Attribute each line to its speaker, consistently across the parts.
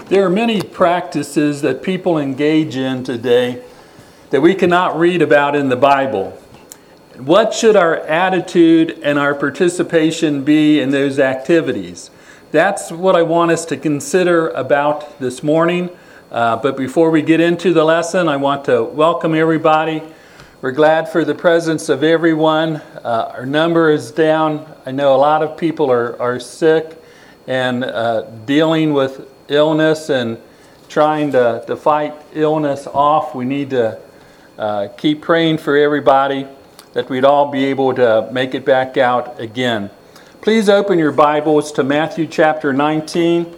Speaker 1: There are many practices that people engage in today that we cannot read about in the Bible. What should our attitude and our participation be in those activities? That's what I want us to consider about this morning. But before we get into the lesson, I want to welcome everybody. We're glad for the presence of everyone. Our number is down. I know a lot of people are sick and dealing with illness and trying to fight illness off. We need to keep praying for everybody that we'd all be able to make it back out again. Please open your Bibles to Matthew chapter 19.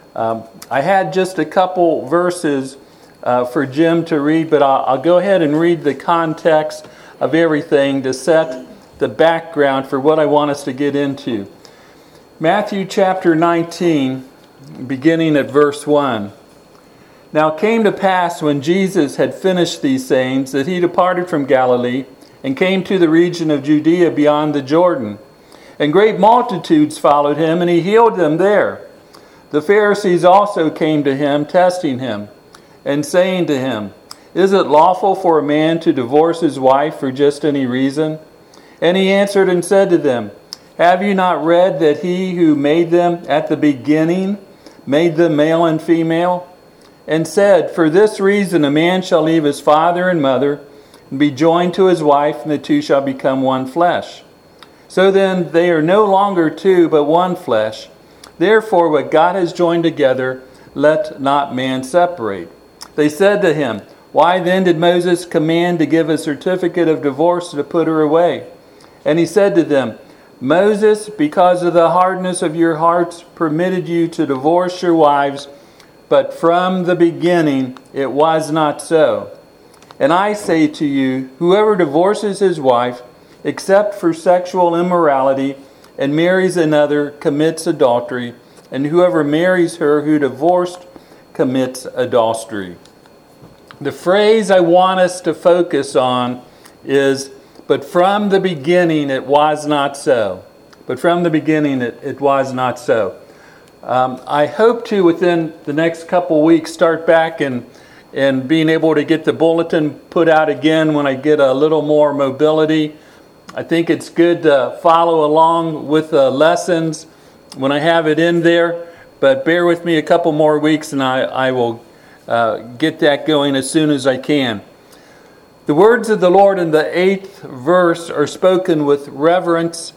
Speaker 1: I had just a couple verses for Jim to read, but I'll go ahead and read the context of everything to set the background for what I want us to get into. Matthew chapter 19, beginning at verse 1. Now it came to pass when Jesus had finished these sayings that he departed from Galilee and came to the region of Judea beyond the Jordan. And great multitudes followed him, and he healed them there. The Pharisees also came to him, testing him, and saying to him, Is it lawful for a man to divorce his wife for just any reason? And he answered and said to them, Have you not read that he who made them at the beginning made them male and female? And said, For this reason a man shall leave his father and mother, and be joined to his wife, and the two shall become one flesh. So then they are no longer two, but one flesh. Therefore what God has joined together, let not man separate. They said to him, Why then did Moses command to give a certificate of divorce to put her away? And he said to them, Moses, because of the hardness of your hearts, permitted you to divorce your wives, but from the beginning it was not so. And I say to you, whoever divorces his wife, except for sexual immorality, and marries another, commits adultery, and whoever marries her who divorced commits adultery. The phrase I want us to focus on is, but from the beginning it was not so. But from the beginning it was not so. I hope to, within the next couple weeks, start back and being able to get the bulletin put out again when I get a little more mobility. I think it's good to follow along with the lessons when I have it in there. But bear with me a couple more weeks and I will get that going as soon as I can. The words of the Lord in the 8th verse are spoken with reference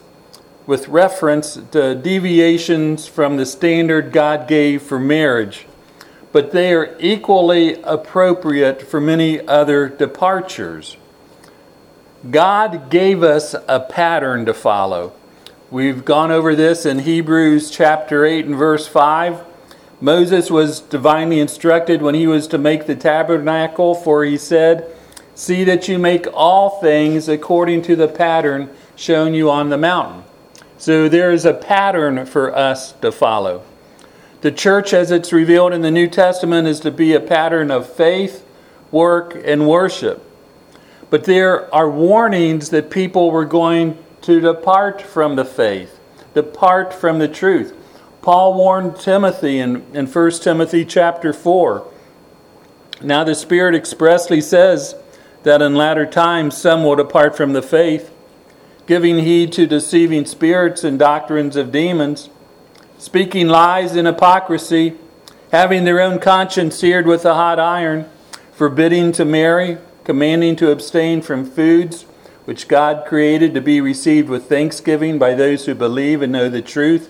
Speaker 1: to deviations from the standard God gave for marriage, but they are equally appropriate for many other departures. God gave us a pattern to follow. We've gone over this in Hebrews chapter 8 and verse 5. Moses was divinely instructed when he was to make the tabernacle, for he said, See that you make all things according to the pattern shown you on the mountain. So there is a pattern for us to follow. The church, as it's revealed in the New Testament, is to be a pattern of faith, work, and worship. But there are warnings that people were going to depart from the faith, depart from the truth. Paul warned Timothy in 1 Timothy chapter 4. Now the Spirit expressly says that in latter times some will depart from the faith, giving heed to deceiving spirits and doctrines of demons, speaking lies and hypocrisy, having their own conscience seared with a hot iron, forbidding to marry, commanding to abstain from foods which God created to be received with thanksgiving by those who believe and know the truth.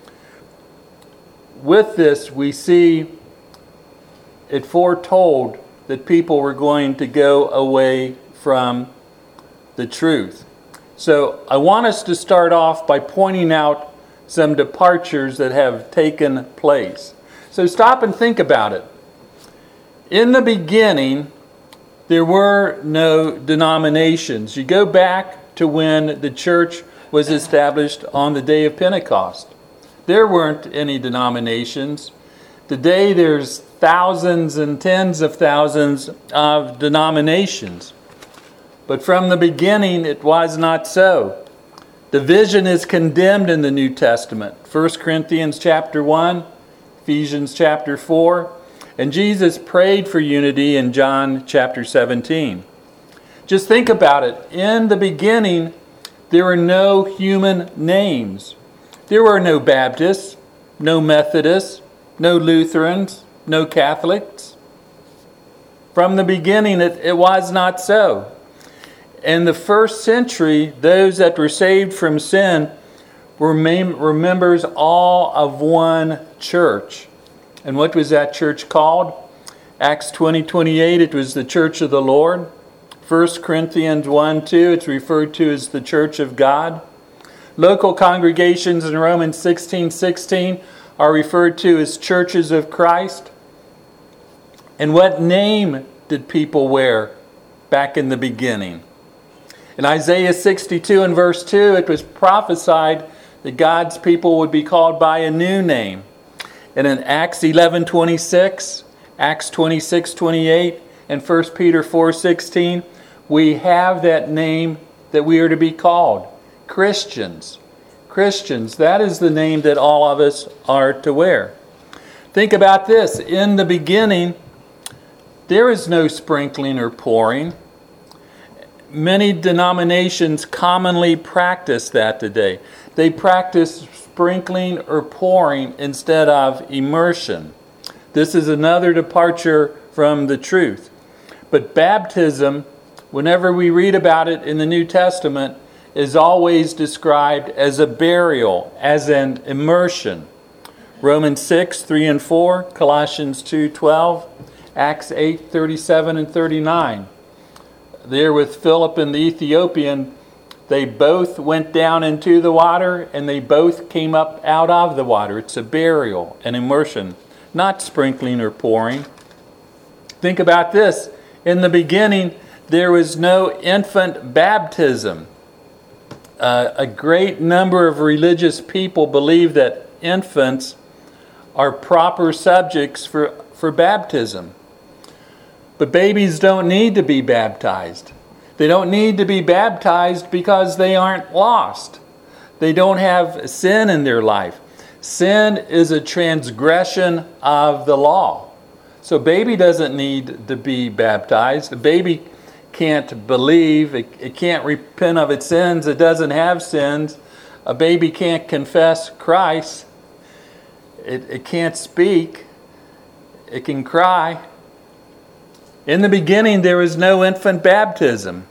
Speaker 1: With this, we see it foretold that people were going to go away from the truth. So I want us to start off by pointing out some departures that have taken place. So stop and think about it. In the beginning, there were no denominations. You go back to when the church was established on the day of Pentecost. There weren't any denominations. Today there's thousands and tens of thousands of denominations. But from the beginning it was not so. Division is condemned in the New Testament. 1 Corinthians chapter 1, Ephesians chapter 4. And Jesus prayed for unity in John chapter 17. Just think about it. In the beginning, there were no human names. There were no Baptists, no Methodists, no Lutherans, no Catholics. From the beginning, it was not so. In the first century, those that were saved from sin were members all of one church. And what was that church called? Acts 20:28, it was the Church of the Lord. 1 Corinthians 1:2, it's referred to as the Church of God. Local congregations in Romans 16:16 are referred to as churches of Christ. And what name did people wear back in the beginning? In Isaiah 62 and verse 2, it was prophesied that God's people would be called by a new name. And in Acts 11:26, Acts 26:28, and 1 Peter 4:16, we have that name that we are to be called. Christians. Christians, that is the name that all of us are to wear. Think about this. In the beginning, there is no sprinkling or pouring. Many denominations commonly practice that today. They practice sprinkling or pouring instead of immersion. This is another departure from the truth. But baptism, whenever we read about it in the New Testament, is always described as a burial, as an immersion. Romans 6:3 and 4, Colossians 2:12, Acts 8:37 and 39. There with Philip and the Ethiopian, they both went down into the water and they both came up out of the water. It's a burial, an immersion, not sprinkling or pouring. Think about this. In the beginning, there was no infant baptism. A great number of religious people believe that infants are proper subjects for baptism. But babies don't need to be baptized. They don't need to be baptized because they aren't lost. They don't have sin in their life. Sin is a transgression of the law. So baby doesn't need to be baptized. A baby can't believe. It can't repent of its sins. It doesn't have sins. A baby can't confess Christ. It can't speak. It can cry. In the beginning, there was no infant baptism.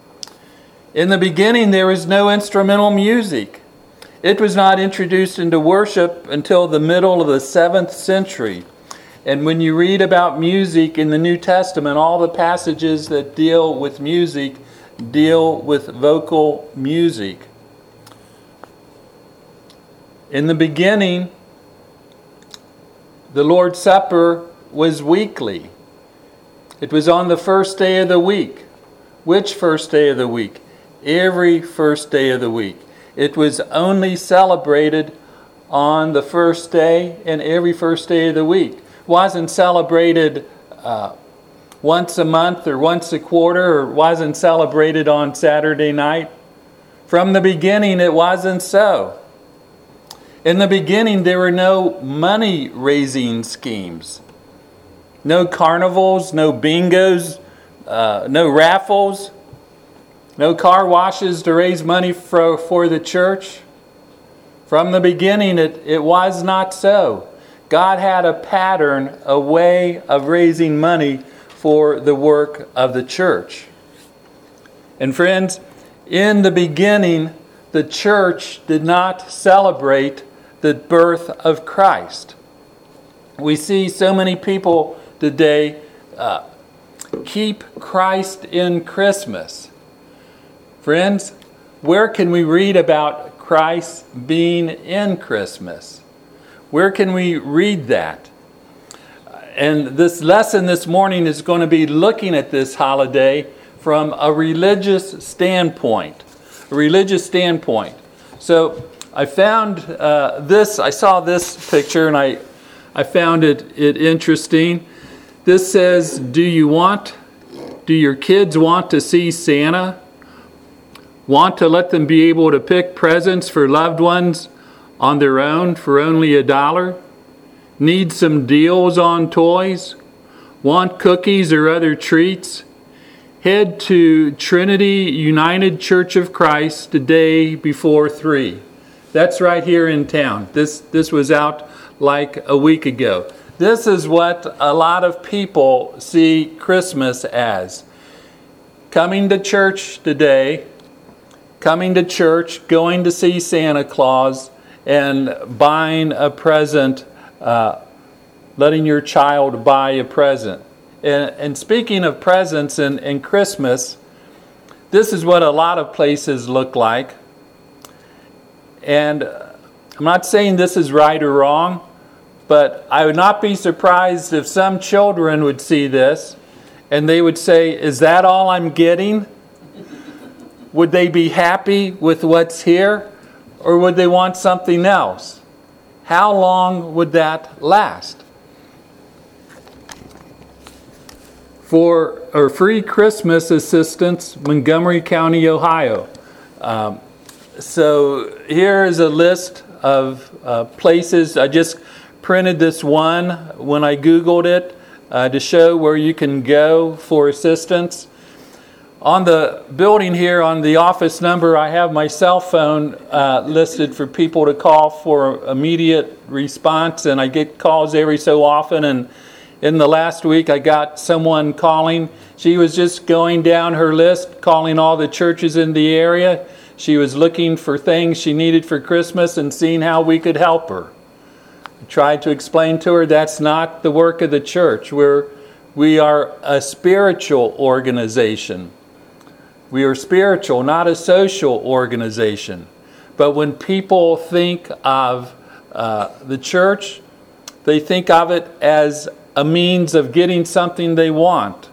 Speaker 1: In the beginning, there was no instrumental music. It was not introduced into worship until the middle of the 7th century. And when you read about music in the New Testament, all the passages that deal with music deal with vocal music. In the beginning, the Lord's Supper was weekly. It was on the first day of the week. Which first day of the week? Every first day of the week. It was only celebrated on the first day and every first day of the week. It wasn't celebrated once a month or once a quarter, or wasn't celebrated on Saturday night. From the beginning, it wasn't so. In the beginning, there were no money-raising schemes. No carnivals, no bingos, no raffles, no car washes to raise money for the church. From the beginning, it was not so. God had a pattern, a way of raising money for the work of the church. And friends, in the beginning, the church did not celebrate the birth of Christ. We see so many people today keep Christ in Christmas. Friends, where can we read about Christ being in Christmas? Where can we read that? And this lesson this morning is going to be looking at this holiday from a religious standpoint. A religious standpoint. So I found I saw this picture and I found it interesting. This says, do your kids want to see Santa? Want to let them be able to pick presents for loved ones on their own for only $1? Need some deals on toys? Want cookies or other treats? Head to Trinity United Church of Christ today before 3. That's right here in town. This was out like a week ago. This is what a lot of people see Christmas as. Coming to church today, coming to church, going to see Santa Claus, and buying a present, letting your child buy a present. And speaking of presents and Christmas, this is what a lot of places look like. And I'm not saying this is right or wrong, but I would not be surprised if some children would see this and they would say, "Is that all I'm getting?" Would they be happy with what's here, or would they want something else? How long would that last? For our free Christmas assistance, Montgomery County, Ohio. So here is a list of places. I just printed this one when I Googled it to show where you can go for assistance. On the building here, on the office number, I have my cell phone listed for people to call for immediate response, and I get calls every so often. And in the last week, I got someone calling. She was just going down her list, calling all the churches in the area. She was looking for things she needed for Christmas and seeing how we could help her. I tried to explain to her that's not the work of the church. We are a spiritual organization. We are spiritual, not a social organization. But when people think of the church, they think of it as a means of getting something they want.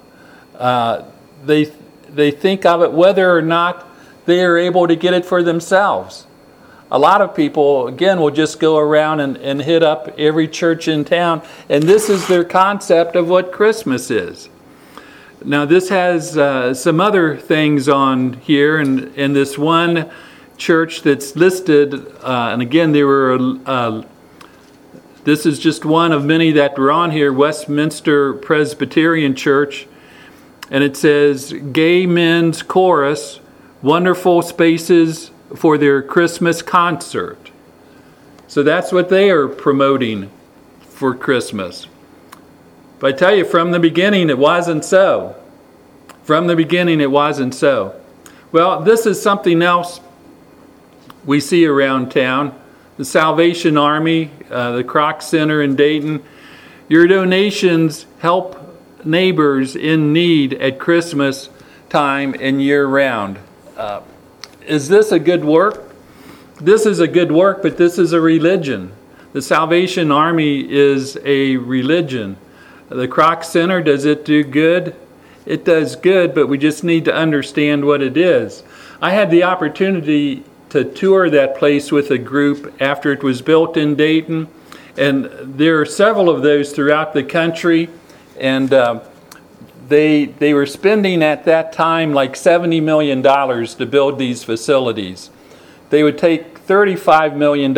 Speaker 1: They think of it whether or not they are able to get it for themselves. A lot of people, again, will just go around and hit up every church in town, and this is their concept of what Christmas is. Now, this has some other things on here, and in this one church that's listed, and again, there were this is just one of many that were on here, Westminster Presbyterian Church, and it says, Gay Men's Chorus, wonderful spaces for their Christmas concert. So that's what they are promoting for Christmas. But I tell you, from the beginning, it wasn't so. From the beginning, it wasn't so. Well, this is something else we see around town. The Salvation Army, the Kroc Center in Dayton. Your donations help neighbors in need at Christmas time and year-round. Is this a good work? This is a good work, but this is a religion. The Salvation Army is a religion. The Kroc Center, does it do good? It does good, but we just need to understand what it is. I had the opportunity to tour that place with a group after it was built in Dayton, and there are several of those throughout the country, and they were spending at that time like $70 million to build these facilities. They would take $35 million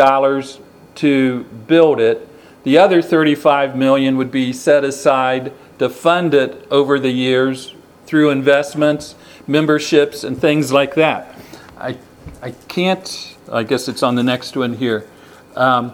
Speaker 1: to build it. The other $35 million would be set aside to fund it over the years through investments, memberships, and things like that. I can't, I guess it's on the next one here. I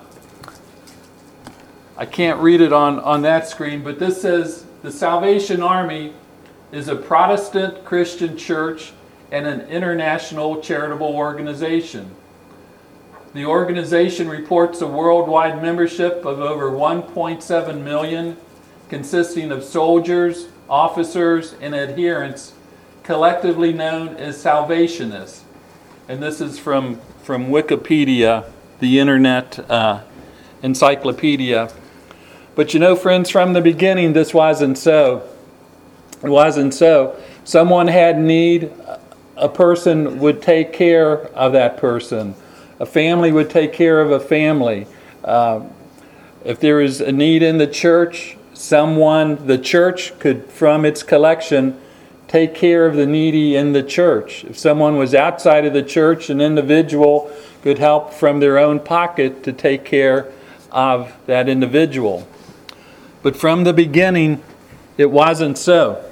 Speaker 1: can't read it on that screen, but this says the Salvation Army is a Protestant Christian church and an international charitable organization. The organization reports a worldwide membership of over 1.7 million, consisting of soldiers, officers, and adherents, collectively known as Salvationists. And this is from Wikipedia, the internet encyclopedia. But you know, friends, from the beginning, this wasn't so. It wasn't so. Someone had need, a person would take care of that person. A family would take care of a family. If there is a need in the church, the church could, from its collection, take care of the needy in the church. If someone was outside of the church, an individual could help from their own pocket to take care of that individual. But from the beginning, it wasn't so.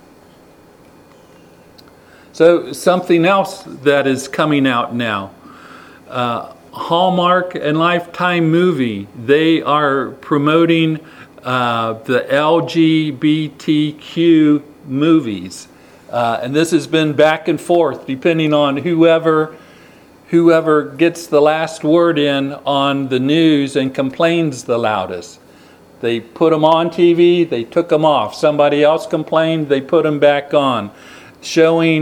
Speaker 1: So something else that is coming out now. Hallmark and Lifetime Movie, they are promoting the LGBTQ movies. And this has been back and forth depending on whoever gets the last word in on the news and complains the loudest. They put them on TV, they took them off. Somebody else complained, they put them back on. Showing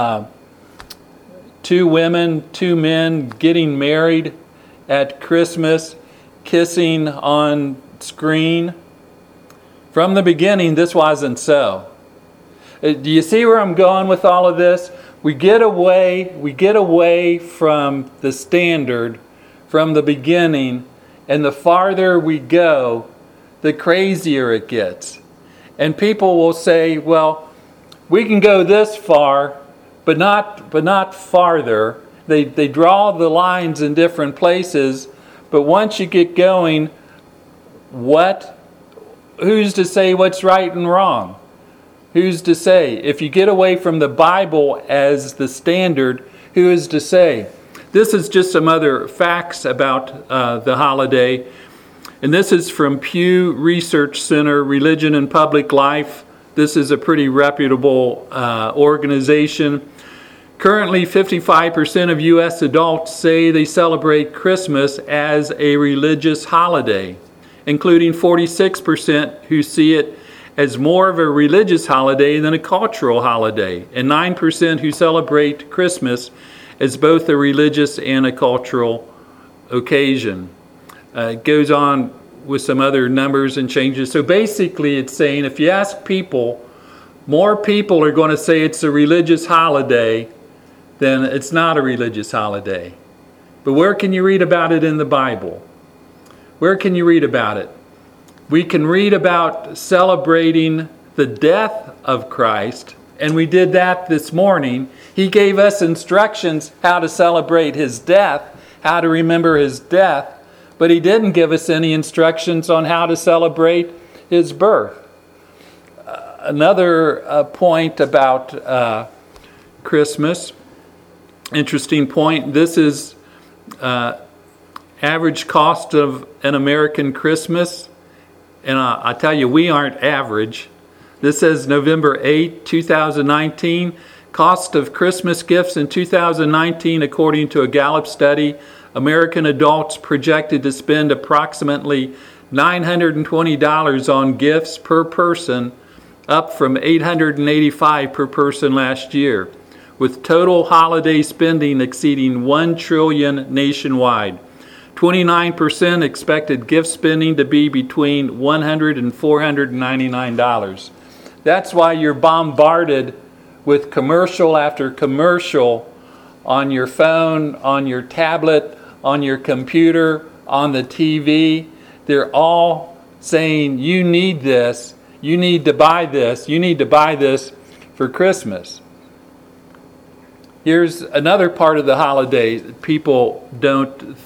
Speaker 1: 2 women, 2 men getting married at Christmas, kissing on screen. From the beginning, this wasn't so. Do you see where I'm going with all of this? We get away from the standard from the beginning, and the farther we go, the crazier it gets. And people will say, well, we can go this far, but not farther. They draw the lines in different places, but once you get going, who's to say what's right and wrong? Who's to say? If you get away from the Bible as the standard, who is to say? This is just some other facts about the holiday. And this is from Pew Research Center, Religion and Public Life. This is a pretty reputable organization. Currently, 55% of U.S. adults say they celebrate Christmas as a religious holiday, including 46% who see it as more of a religious holiday than a cultural holiday, and 9% who celebrate Christmas as both a religious and a cultural occasion. It goes on with some other numbers and changes. So basically it's saying if you ask people, more people are going to say it's a religious holiday than it's not a religious holiday. But where can you read about it in the Bible? Where can you read about it? We can read about celebrating the death of Christ, and we did that this morning. He gave us instructions how to celebrate his death, how to remember his death, but he didn't give us any instructions on how to celebrate his birth. Another point about Christmas, interesting point. This is average cost of an American Christmas. And I tell you, we aren't average. This says November 8, 2019. Cost of Christmas gifts in 2019, according to a Gallup study, American adults projected to spend approximately $920 on gifts per person, up from $885 per person last year, with total holiday spending exceeding $1 trillion nationwide. 29% expected gift spending to be between $100 and $499. That's why you're bombarded with commercial after commercial on your phone, on your tablet, on your computer, on the TV. They're all saying, you need this, you need to buy this, you need to buy this for Christmas. Here's another part of the holiday that people don't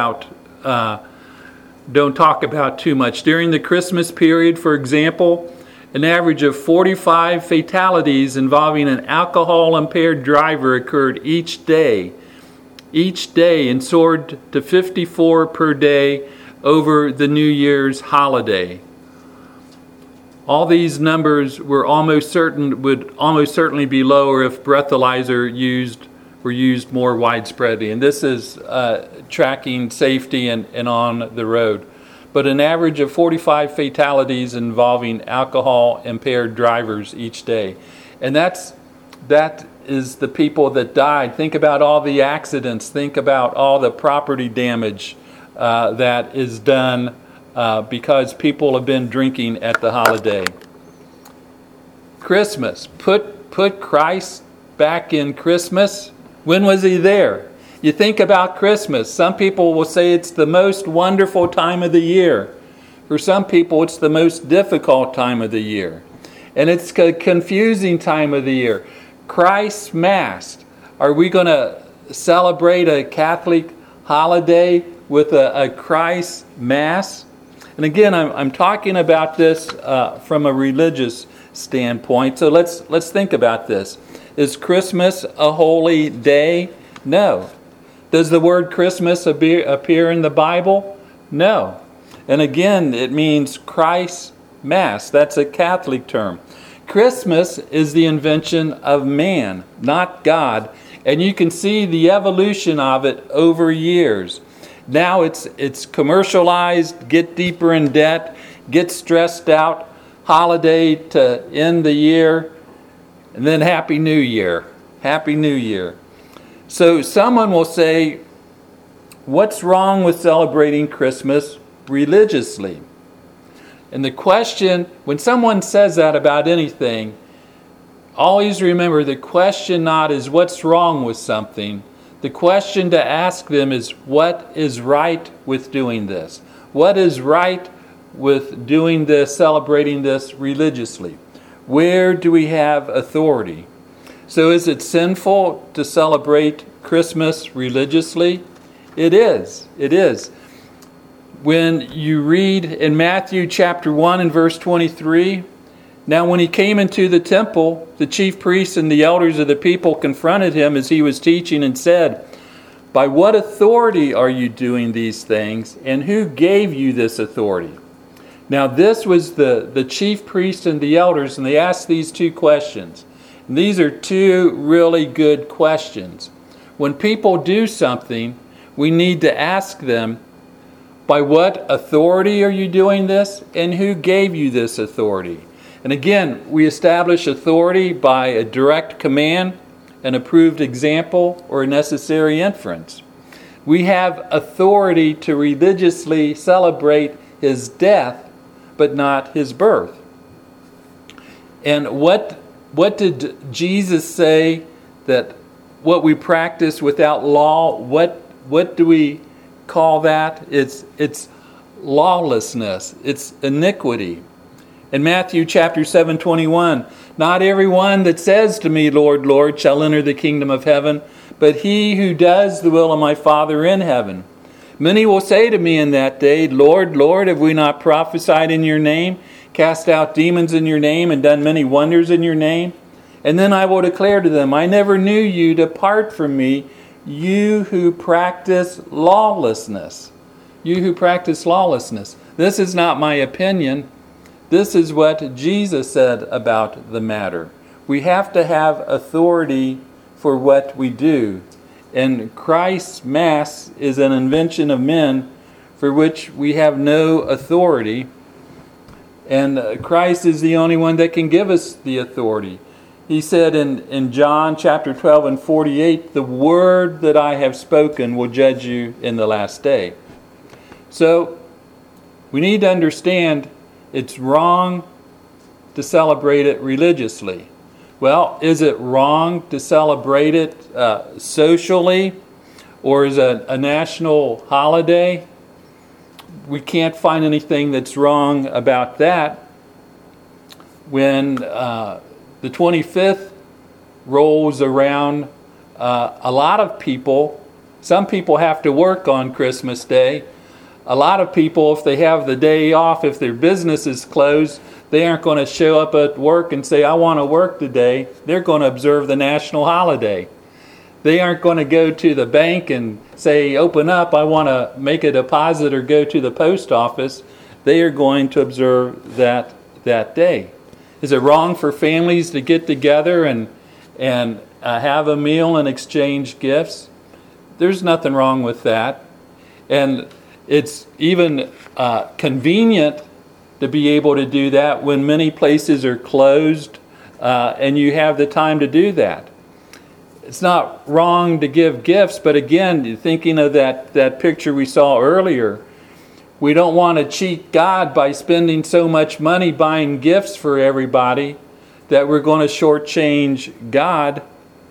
Speaker 1: talk about too much. During the Christmas period, for example, an average of 45 fatalities involving an alcohol-impaired driver occurred each day, and soared to 54 per day over the New Year's holiday. All these numbers would almost certainly be lower if breathalyzer were used more widespreadly. And this is tracking safety and on the road. But an average of 45 fatalities involving alcohol-impaired drivers each day. And that is the people that died. Think about all the accidents. Think about all the property damage that is done because people have been drinking at the holiday. Christmas. Put Christ back in Christmas. When was he there? You think about Christmas. Some people will say it's the most wonderful time of the year. For some people, it's the most difficult time of the year. And it's a confusing time of the year. Christ's Mass. Are we going to celebrate a Catholic holiday with a Christ Mass. And again, I'm talking about this from a religious standpoint. So let's think about this. Is Christmas a holy day? No. Does the word Christmas appear in the Bible? No. And again, it means Christ Mass. That's a Catholic term. Christmas is the invention of man, not God. And you can see the evolution of it over years. Now it's commercialized, get deeper in debt, get stressed out, holiday to end the year, and then Happy New Year. Happy New Year. So someone will say, what's wrong with celebrating Christmas religiously? And the question, when someone says that about anything, always remember the question not is what's wrong with something. The question to ask them is what is right with doing this? What is right with doing this, celebrating this religiously? Where do we have authority? So is it sinful to celebrate Christmas religiously? It is. It is. When you read in Matthew chapter 1 and verse 23, now when he came into the temple, the chief priests and the elders of the people confronted him as he was teaching and said, by what authority are you doing these things, and who gave you this authority? Now this was the chief priests and the elders, and they asked these two questions. And these are two really good questions. When people do something, we need to ask them, by what authority are you doing this, and who gave you this authority? And again, we establish authority by a direct command, an approved example, or a necessary inference. We have authority to religiously celebrate his death, but not his birth. And what did Jesus say that what we practice without law, what do we call that? It's lawlessness. It's iniquity. In Matthew chapter 7:21, not everyone that says to me, Lord, Lord, shall enter the kingdom of heaven, but he who does the will of my Father in heaven. Many will say to me in that day, Lord, Lord, have we not prophesied in your name, cast out demons in your name, and done many wonders in your name? And then I will declare to them, I never knew you, depart from me, you who practice lawlessness. You who practice lawlessness. This is not my opinion. This is what Jesus said about the matter. We have to have authority for what we do. And Christ's Mass is an invention of men for which we have no authority. And Christ is the only one that can give us the authority. He said in John chapter 12 and 48, the word that I have spoken will judge you in the last day. So we need to understand it's wrong to celebrate it religiously. Well, is it wrong to celebrate it socially, or is it a national holiday? We can't find anything that's wrong about that. When the 25th rolls around, a lot of people, some people have to work on Christmas Day. A lot of people, if they have the day off, if their business is closed, they aren't going to show up at work and say, I want to work today. They're going to observe the national holiday. They aren't going to go to the bank and say, open up, I want to make a deposit or go to the post office. They are going to observe that day. Is it wrong for families to get together and have a meal and exchange gifts? There's nothing wrong with that. And it's even convenient to be able to do that when many places are closed and you have the time to do that. It's not wrong to give gifts, but again, thinking of that picture we saw earlier, we don't want to cheat God by spending so much money buying gifts for everybody that we're going to shortchange God.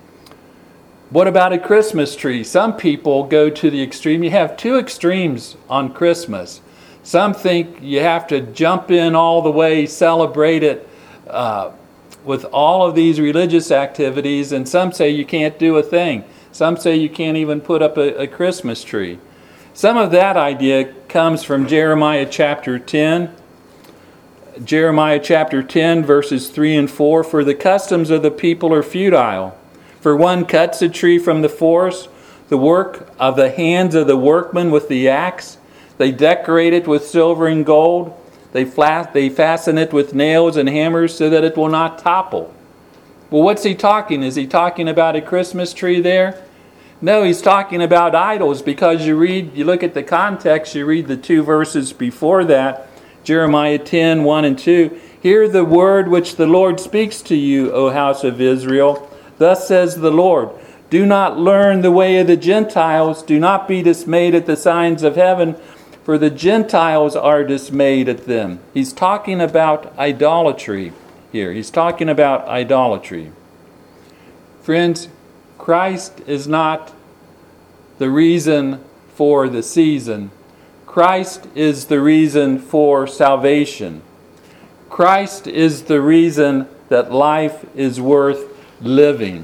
Speaker 1: What about a Christmas tree? Some people go to the extreme. You have two extremes on Christmas. Some think you have to jump in all the way, celebrate it with all of these religious activities, and some say you can't do a thing. Some say you can't even put up a Christmas tree. Some of that idea comes from Jeremiah chapter 10. Jeremiah chapter 10, verses 3 and 4. For the customs of the people are futile. For one cuts a tree from the forest, the work of the hands of the workmen with the axe. They decorate it with silver and gold. They fasten it with nails and hammers so that it will not topple. Well, what's he talking? Is he talking about a Christmas tree there? No, he's talking about idols, because you look at the context, you read the 2 verses before that, Jeremiah 10, 1 and 2. Hear the word which the Lord speaks to you, O house of Israel. Thus says the Lord, do not learn the way of the Gentiles. Do not be dismayed at the signs of heaven, for the Gentiles are dismayed at them. He's talking about idolatry here. He's talking about idolatry. Friends, Christ is not the reason for the season. Christ is the reason for salvation. Christ is the reason that life is worth living.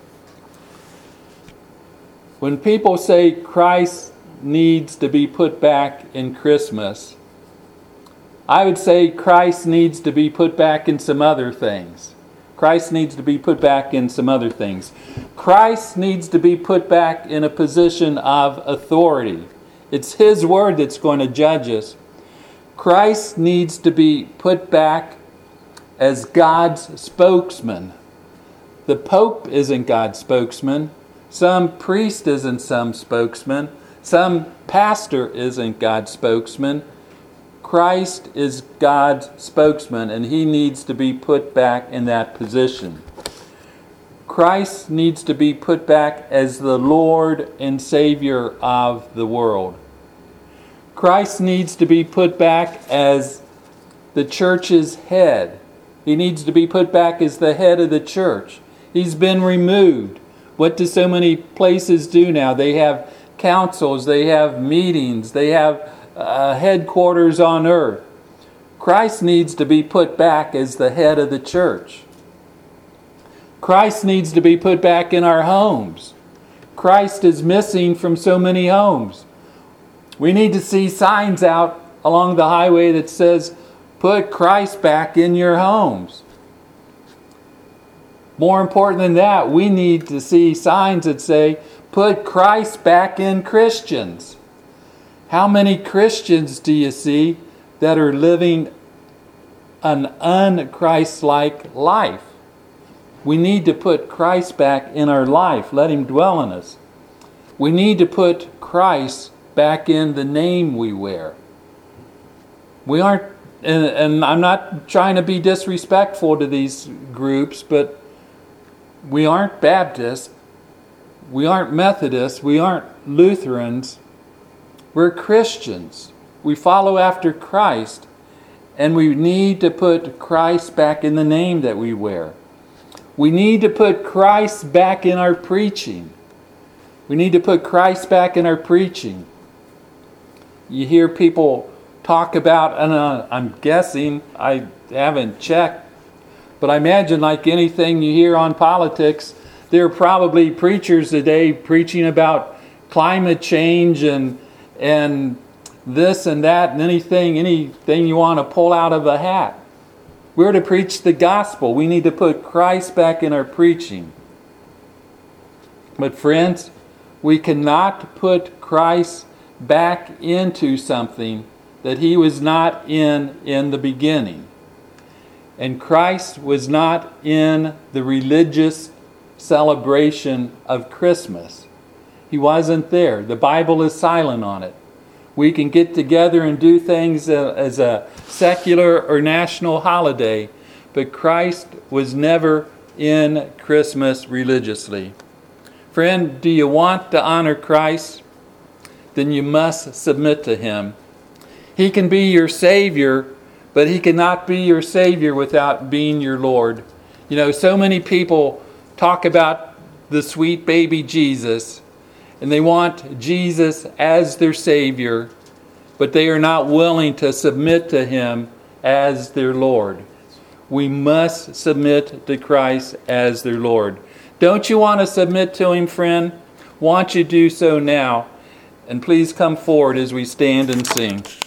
Speaker 1: When people say Christ needs to be put back in Christmas, I would say Christ needs to be put back in some other things. Christ needs to be put back in some other things. Christ needs to be put back in a position of authority. It's His word that's going to judge us. Christ needs to be put back as God's spokesman. The Pope isn't God's spokesman. Some priest isn't some spokesman. Some pastor isn't God's spokesman. Christ is God's spokesman, and He needs to be put back in that position. Christ needs to be put back as the Lord and Savior of the world. Christ needs to be put back as the church's head. He needs to be put back as the head of the church. He's been removed. What do so many places do now? They have councils, they have meetings, they have headquarters on earth. Christ needs to be put back as the head of the church. Christ needs to be put back in our homes. Christ is missing from so many homes. We need to see signs out along the highway that says, put Christ back in your homes. More important than that, we need to see signs that say, put Christ back in Christians. How many Christians do you see that are living an un-Christ-like life? We need to put Christ back in our life. Let Him dwell in us. We need to put Christ back in the name we wear. We aren't, and I'm not trying to be disrespectful to these groups, but we aren't Baptists, we aren't Methodists, we aren't Lutherans. We're Christians. We follow after Christ, and we need to put Christ back in the name that we wear. We need to put Christ back in our preaching. We need to put Christ back in our preaching. You hear people talk about, and I'm guessing, I haven't checked, but I imagine like anything you hear on politics, there are probably preachers today preaching about climate change and this and that and anything you want to pull out of a hat. We're to preach the gospel. We need to put Christ back in our preaching. But friends, we cannot put Christ back into something that He was not in the beginning. And Christ was not in the religious celebration of Christmas. He wasn't there. The Bible is silent on it. We can get together and do things as a secular or national holiday, but Christ was never in Christmas religiously. Friend, do you want to honor Christ? Then you must submit to Him. He can be your Savior, but He cannot be your Savior without being your Lord. You know, so many people talk about the sweet baby Jesus, and they want Jesus as their Savior, but they are not willing to submit to Him as their Lord. We must submit to Christ as their Lord. Don't you want to submit to Him, friend? Won't you do so now? And please come forward as we stand and sing.